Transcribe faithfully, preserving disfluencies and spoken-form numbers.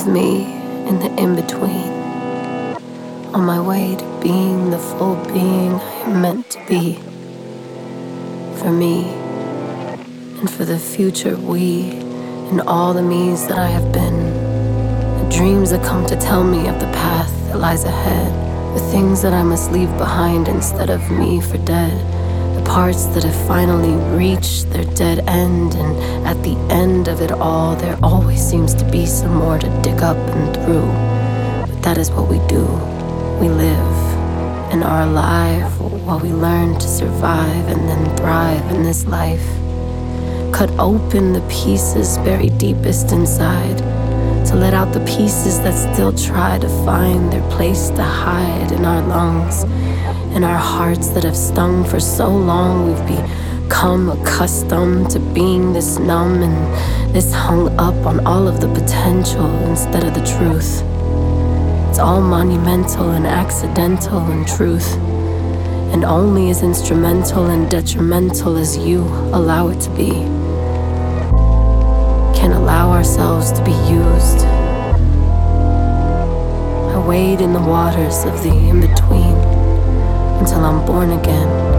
of me in the in-between, on my way to being the full being I am meant to be. For me, and for the future we, and all the me's that I have been. The dreams that come to tell me of the path that lies ahead. The things that I must leave behind instead of me for dead. The parts that have finally reached their dead end. And at the end of it all, there always seems to be some more to dig up and through. But that is what we do. We live and are alive while we learn to survive and then thrive in this life. Cut open the pieces buried deepest inside, to let out the pieces that still try to find their place to hide in our lungs, in our hearts that have stung for so long. We've become accustomed to being this numb and this hung up on all of the potential instead of the truth. It's all monumental and accidental in truth, and only as instrumental and detrimental as you allow it to be. Can allow ourselves to be used. I wade in the waters of the in-between until I'm born again.